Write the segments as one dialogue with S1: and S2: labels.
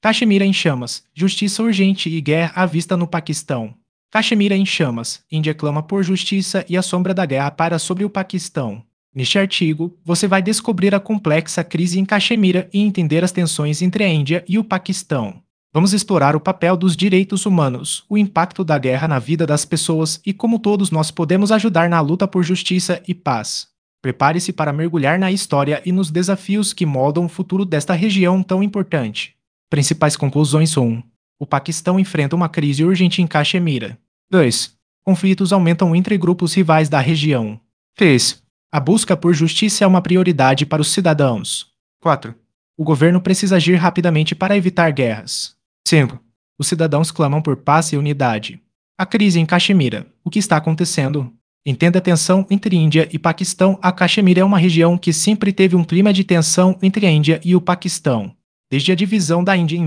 S1: Caxemira em chamas, justiça urgente e guerra à vista no Paquistão. Caxemira em chamas, Índia clama por justiça e a sombra da guerra paira sobre o Paquistão. Neste artigo, você vai descobrir a complexa crise em Caxemira e entender as tensões entre a Índia e o Paquistão. Vamos explorar o papel dos direitos humanos, o impacto da guerra na vida das pessoas e como todos nós podemos ajudar na luta por justiça e paz. Prepare-se para mergulhar na história e nos desafios que moldam o futuro desta região tão importante. Principais conclusões 1. O Paquistão enfrenta uma crise urgente em Caxemira. 2. Conflitos aumentam entre grupos rivais da região. 3. A busca por justiça é uma prioridade para os cidadãos. 4. O governo precisa agir rapidamente para evitar guerras. 5. Os cidadãos clamam por paz e unidade. A crise em Caxemira. O que está acontecendo? Entenda a tensão entre Índia e Paquistão. A Caxemira é uma região que sempre teve um clima de tensão entre a Índia e o Paquistão. Desde a divisão da Índia em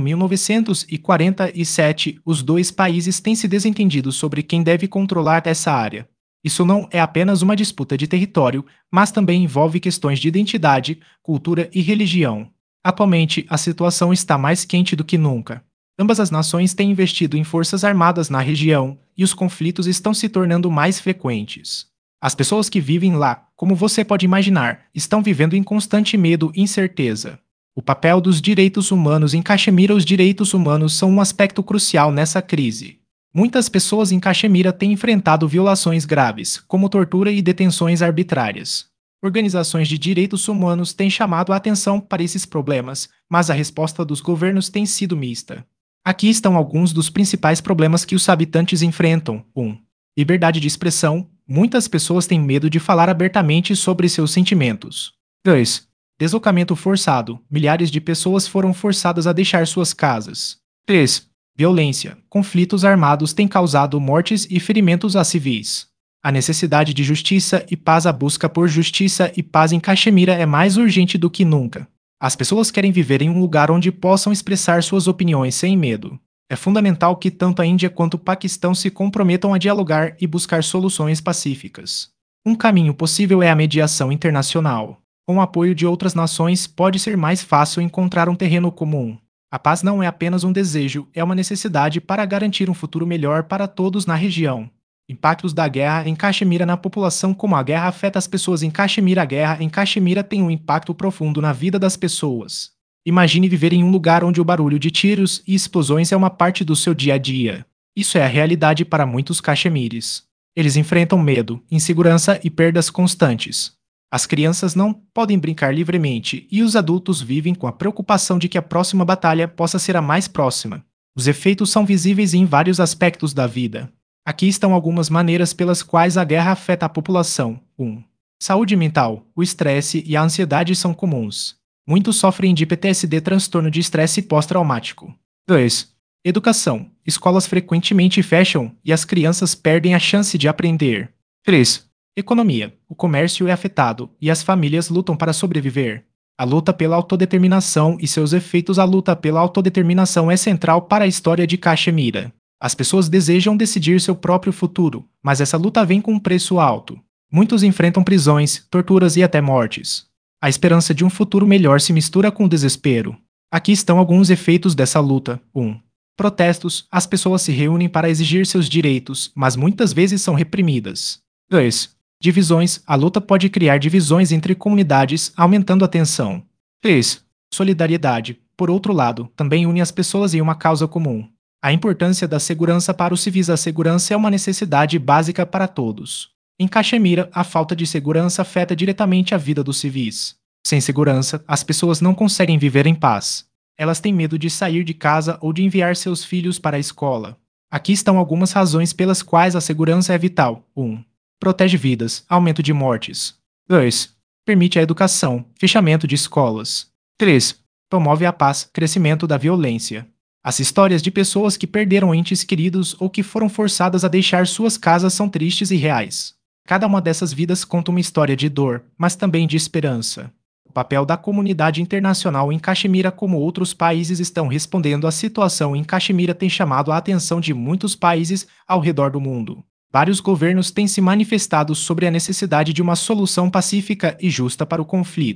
S1: 1947, os dois países têm se desentendido sobre quem deve controlar essa área. Isso não é apenas uma disputa de território, mas também envolve questões de identidade, cultura e religião. Atualmente, a situação está mais quente do que nunca. Ambas as nações têm investido em forças armadas na região e os conflitos estão se tornando mais frequentes. As pessoas que vivem lá, como você pode imaginar, estão vivendo em constante medo e incerteza. O papel dos direitos humanos em Caxemira. Os direitos humanos são um aspecto crucial nessa crise. Muitas pessoas em Caxemira têm enfrentado violações graves, como tortura e detenções arbitrárias. Organizações de direitos humanos têm chamado a atenção para esses problemas, mas a resposta dos governos tem sido mista. Aqui estão alguns dos principais problemas que os habitantes enfrentam. 1. Liberdade de expressão. Muitas pessoas têm medo de falar abertamente sobre seus sentimentos. 2. Deslocamento forçado. Milhares de pessoas foram forçadas a deixar suas casas. 3. Violência. Conflitos armados têm causado mortes e ferimentos a civis. A necessidade de justiça e paz. A busca por justiça e paz em Caxemira é mais urgente do que nunca. As pessoas querem viver em um lugar onde possam expressar suas opiniões sem medo. É fundamental que tanto a Índia quanto o Paquistão se comprometam a dialogar e buscar soluções pacíficas. Um caminho possível é a mediação internacional. Com o apoio de outras nações, pode ser mais fácil encontrar um terreno comum. A paz não é apenas um desejo, é uma necessidade para garantir um futuro melhor para todos na região. Impactos da guerra em Caxemira na população. Como a guerra afeta as pessoas em Caxemira. A guerra em Caxemira tem um impacto profundo na vida das pessoas. Imagine viver em um lugar onde o barulho de tiros e explosões é uma parte do seu dia a dia. Isso é a realidade para muitos caxemires. Eles enfrentam medo, insegurança e perdas constantes. As crianças não podem brincar livremente e os adultos vivem com a preocupação de que a próxima batalha possa ser a mais próxima. Os efeitos são visíveis em vários aspectos da vida. Aqui estão algumas maneiras pelas quais a guerra afeta a população. 1. Saúde mental. O estresse e a ansiedade são comuns. Muitos sofrem de PTSD, transtorno de estresse pós-traumático. 2. Educação. Escolas frequentemente fecham e as crianças perdem a chance de aprender. 3. Economia. O comércio é afetado e as famílias lutam para sobreviver. A luta pela autodeterminação e seus efeitos. A luta pela autodeterminação é central para a história de Caxemira. As pessoas desejam decidir seu próprio futuro, mas essa luta vem com um preço alto. Muitos enfrentam prisões, torturas e até mortes. A esperança de um futuro melhor se mistura com o desespero. Aqui estão alguns efeitos dessa luta. 1. Protestos. As pessoas se reúnem para exigir seus direitos, mas muitas vezes são reprimidas. 2. Divisões. A luta pode criar divisões entre comunidades, aumentando a tensão. 3. Solidariedade. Por outro lado, também une as pessoas em uma causa comum. A importância da segurança para os civis. A segurança é uma necessidade básica para todos. Em Caxemira, a falta de segurança afeta diretamente a vida dos civis. Sem segurança, as pessoas não conseguem viver em paz. Elas têm medo de sair de casa ou de enviar seus filhos para a escola. Aqui estão algumas razões pelas quais a segurança é vital. 1. Protege vidas, aumento de mortes. 2. Permite a educação, fechamento de escolas. 3. Promove a paz, crescimento da violência. As histórias de pessoas que perderam entes queridos ou que foram forçadas a deixar suas casas são tristes e reais. Cada uma dessas vidas conta uma história de dor, mas também de esperança. O papel da comunidade internacional em Caxemira. Como outros países estão respondendo à situação em Caxemira tem chamado a atenção de muitos países ao redor do mundo. Vários governos têm se manifestado sobre a necessidade de uma solução pacífica e justa para o conflito.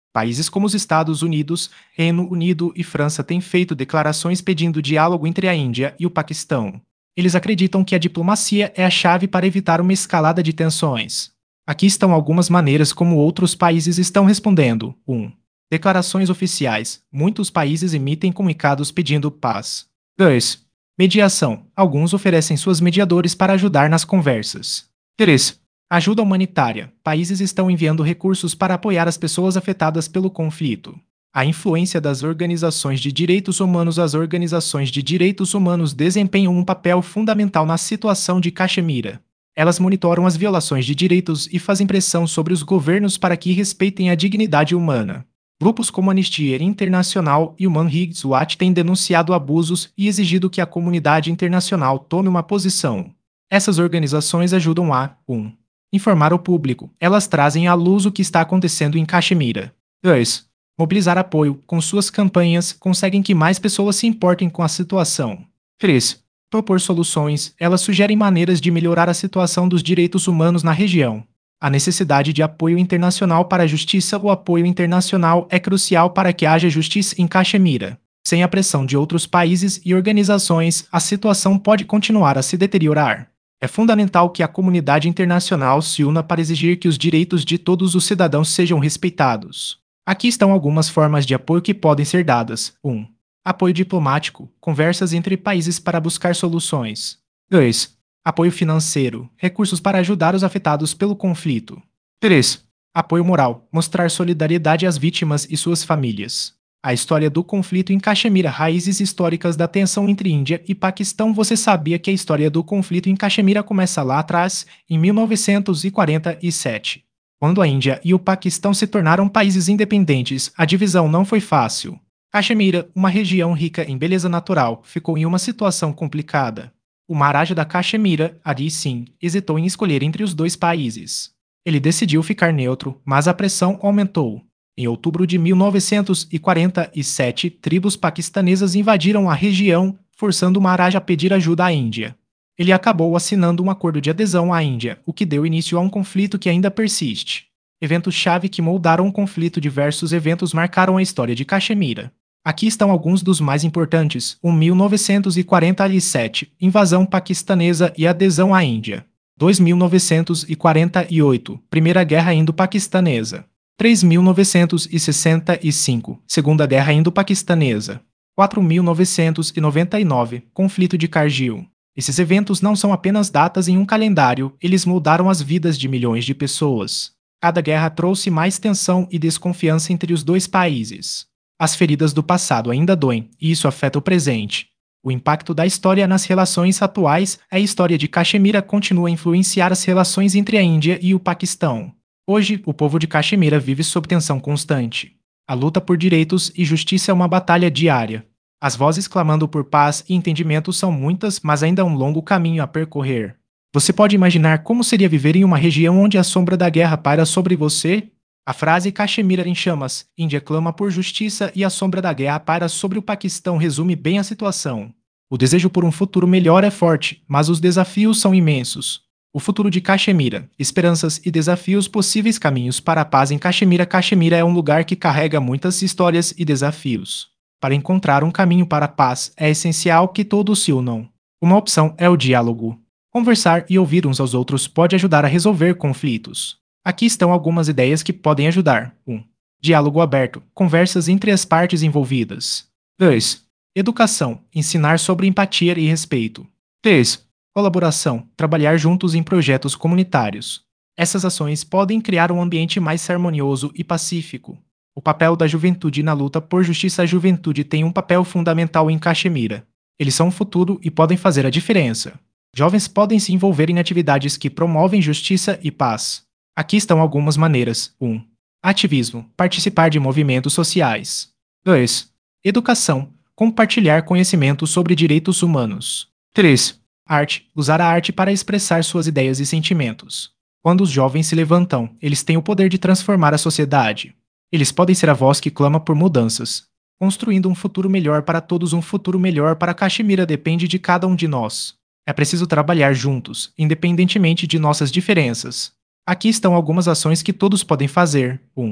S1: Países como os Estados Unidos, Reino Unido e França têm feito declarações pedindo diálogo entre a Índia e o Paquistão. Eles acreditam que a diplomacia é a chave para evitar uma escalada de tensões. Aqui estão algumas maneiras como outros países estão respondendo. 1. Declarações oficiais. Muitos países emitem comunicados pedindo paz. 2. Mediação. Alguns oferecem seus mediadores para ajudar nas conversas. 3. Ajuda humanitária. Países estão enviando recursos para apoiar as pessoas afetadas pelo conflito. A influência das organizações de direitos humanos. As organizações de direitos humanos desempenham um papel fundamental na situação de Caxemira. Elas monitoram as violações de direitos e fazem pressão sobre os governos para que respeitem a dignidade humana. Grupos como Anistia Internacional e Human Rights Watch têm denunciado abusos e exigido que a comunidade internacional tome uma posição. Essas organizações ajudam a 1. Informar o público. Elas trazem à luz o que está acontecendo em Caxemira. 2. Mobilizar apoio. Com suas campanhas, conseguem que mais pessoas se importem com a situação. 3. Propor soluções. Elas sugerem maneiras de melhorar a situação dos direitos humanos na região. A necessidade de apoio internacional para a justiça. O apoio internacional é crucial para que haja justiça em Caxemira. Sem a pressão de outros países e organizações, a situação pode continuar a se deteriorar. É fundamental que a comunidade internacional se una para exigir que os direitos de todos os cidadãos sejam respeitados. Aqui estão algumas formas de apoio que podem ser dadas. 1. Apoio diplomático. Conversas entre países para buscar soluções. 2. Apoio financeiro. Recursos para ajudar os afetados pelo conflito. 3. Apoio moral. Mostrar solidariedade às vítimas e suas famílias. A história do conflito em Caxemira. Raízes históricas da tensão entre Índia e Paquistão. Você sabia que a história do conflito em Caxemira começa lá atrás, em 1947? Quando a Índia e o Paquistão se tornaram países independentes, a divisão não foi fácil. Caxemira, uma região rica em beleza natural, ficou em uma situação complicada. O Maharaja da Caxemira, Hari Singh, hesitou em escolher entre os dois países. Ele decidiu ficar neutro, mas a pressão aumentou. Em outubro de 1947, tribos paquistanesas invadiram a região, forçando o Maharaja a pedir ajuda à Índia. Ele acabou assinando um acordo de adesão à Índia, o que deu início a um conflito que ainda persiste. Eventos-chave que moldaram o conflito. Diversos eventos marcaram a história de Caxemira. Aqui estão alguns dos mais importantes. 1947, invasão paquistanesa e adesão à Índia. 1948, Primeira Guerra Indo-Paquistanesa. 3.965, Segunda Guerra Indo-Paquistanesa. 4.999, Conflito de Kargil. Esses eventos não são apenas datas em um calendário, eles moldaram as vidas de milhões de pessoas. Cada guerra trouxe mais tensão e desconfiança entre os dois países. As feridas do passado ainda doem, e isso afeta o presente. O impacto da história nas relações atuais. A história de Caxemira continua a influenciar as relações entre a Índia e o Paquistão. Hoje, o povo de Caxemira vive sob tensão constante. A luta por direitos e justiça é uma batalha diária. As vozes clamando por paz e entendimento são muitas, mas ainda há um longo caminho a percorrer. Você pode imaginar como seria viver em uma região onde a sombra da guerra paira sobre você? A frase Caxemira em chamas, Índia clama por justiça e a sombra da guerra paira sobre o Paquistão resume bem a situação. O desejo por um futuro melhor é forte, mas os desafios são imensos. O futuro de Caxemira, esperanças e desafios. Possíveis caminhos para a paz em Caxemira. Caxemira é um lugar que carrega muitas histórias e desafios. Para encontrar um caminho para a paz, é essencial que todos se unam. Uma opção é o diálogo. Conversar e ouvir uns aos outros pode ajudar a resolver conflitos. Aqui estão algumas ideias que podem ajudar. 1. Diálogo aberto. Conversas entre as partes envolvidas. 2. Educação. Ensinar sobre empatia e respeito. 3. Colaboração. Trabalhar juntos em projetos comunitários. Essas ações podem criar um ambiente mais harmonioso e pacífico. O papel da juventude na luta por justiça. A juventude tem um papel fundamental em Caxemira. Eles são o futuro e podem fazer a diferença. Jovens podem se envolver em atividades que promovem justiça e paz. Aqui estão algumas maneiras. 1. Ativismo. Participar de movimentos sociais. 2. Educação. Compartilhar conhecimento sobre direitos humanos. 3. Arte. Usar a arte para expressar suas ideias e sentimentos. Quando os jovens se levantam, eles têm o poder de transformar a sociedade. Eles podem ser a voz que clama por mudanças. Construindo um futuro melhor para todos. Um futuro melhor para Caxemira depende de cada um de nós. É preciso trabalhar juntos, independentemente de nossas diferenças. Aqui estão algumas ações que todos podem fazer. 1.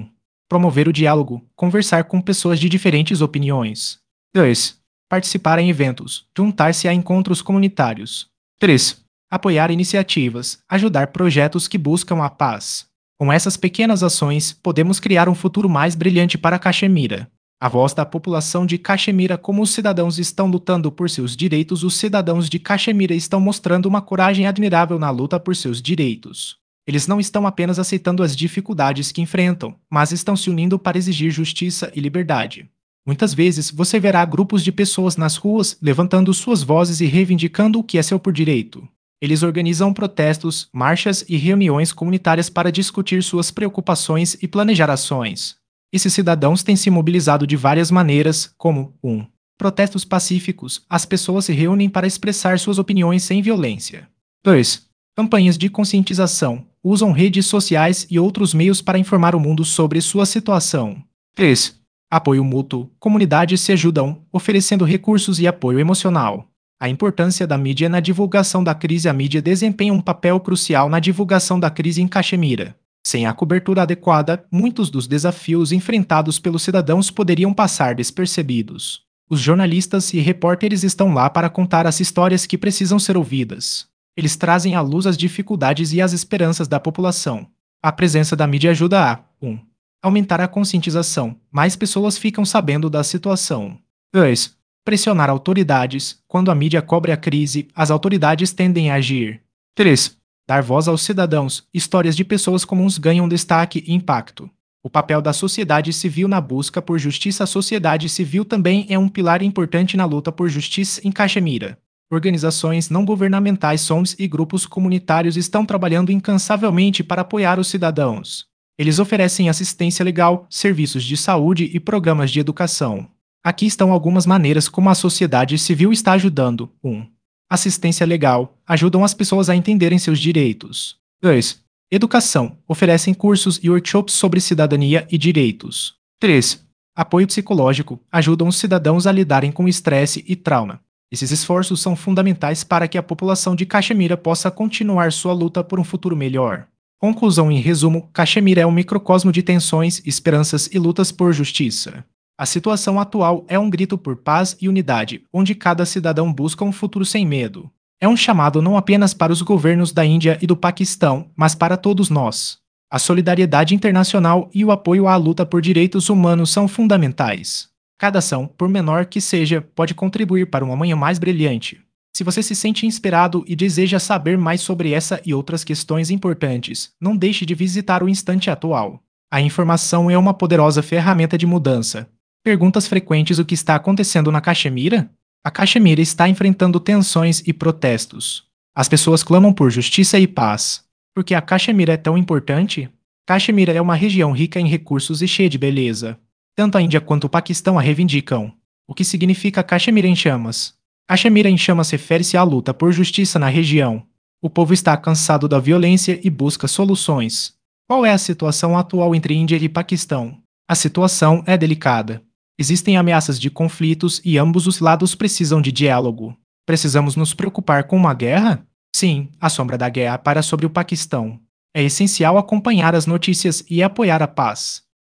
S1: Promover o diálogo, conversar com pessoas de diferentes opiniões. 2. Participar em eventos, juntar-se a encontros comunitários. 3. Apoiar iniciativas, ajudar projetos que buscam a paz. Com essas pequenas ações, podemos criar um futuro mais brilhante para Caxemira. A voz da população de Caxemira, como os cidadãos estão lutando por seus direitos, os cidadãos de Caxemira estão mostrando uma coragem admirável na luta por seus direitos. Eles não estão apenas aceitando as dificuldades que enfrentam, mas estão se unindo para exigir justiça e liberdade. Muitas vezes você verá grupos de pessoas nas ruas levantando suas vozes e reivindicando o que é seu por direito. Eles organizam protestos, marchas e reuniões comunitárias para discutir suas preocupações e planejar ações. Esses cidadãos têm se mobilizado de várias maneiras, como 1. Protestos pacíficos. As pessoas se reúnem para expressar suas opiniões sem violência. 2. Campanhas de conscientização. Usam redes sociais e outros meios para informar o mundo sobre sua situação. 3. Apoio mútuo. Comunidades se ajudam, oferecendo recursos e apoio emocional. A importância da mídia na divulgação da crise. A mídia desempenha um papel crucial na divulgação da crise em Caxemira. Sem a cobertura adequada, muitos dos desafios enfrentados pelos cidadãos poderiam passar despercebidos. Os jornalistas e repórteres estão lá para contar as histórias que precisam ser ouvidas. Eles trazem à luz as dificuldades e as esperanças da população. A presença da mídia ajuda a 1. Aumentar a conscientização. Mais pessoas ficam sabendo da situação. 2. Pressionar autoridades. Quando a mídia cobre a crise, as autoridades tendem a agir. 3. Dar voz aos cidadãos. Histórias de pessoas comuns ganham destaque e impacto. O papel da sociedade civil na busca por justiça. A sociedade civil também é um pilar importante na luta por justiça em Caxemira. Organizações não governamentais, ONGs e grupos comunitários estão trabalhando incansavelmente para apoiar os cidadãos. Eles oferecem assistência legal, serviços de saúde e programas de educação. Aqui estão algumas maneiras como a sociedade civil está ajudando. 1. Assistência legal. Ajudam as pessoas a entenderem seus direitos. 2. Educação. Oferecem cursos e workshops sobre cidadania e direitos. 3. Apoio psicológico. Ajudam os cidadãos a lidarem com estresse e trauma. Esses esforços são fundamentais para que a população de Caxemira possa continuar sua luta por um futuro melhor. Conclusão em resumo, Caxemira é um microcosmo de tensões, esperanças e lutas por justiça. A situação atual é um grito por paz e unidade, onde cada cidadão busca um futuro sem medo. É um chamado não apenas para os governos da Índia e do Paquistão, mas para todos nós. A solidariedade internacional e o apoio à luta por direitos humanos são fundamentais. Cada ação, por menor que seja, pode contribuir para um amanhã mais brilhante. Se você se sente inspirado e deseja saber mais sobre essa e outras questões importantes, não deixe de visitar o instante atual. A informação é uma poderosa ferramenta de mudança. Perguntas frequentes: o que está acontecendo na Caxemira? A Caxemira está enfrentando tensões e protestos. As pessoas clamam por justiça e paz. Por que a Caxemira é tão importante? Caxemira é uma região rica em recursos e cheia de beleza. Tanto a Índia quanto o Paquistão a reivindicam. O que significa Caxemira em chamas? Caxemira em chamas refere-se à luta por justiça na região. O povo está cansado da violência e busca soluções. Qual é a situação atual entre Índia e Paquistão? A situação é delicada. Existem ameaças de conflitos e ambos os lados precisam de diálogo. Precisamos nos preocupar com uma guerra? Sim, a sombra da guerra para sobre o Paquistão. É essencial acompanhar as notícias e apoiar a paz.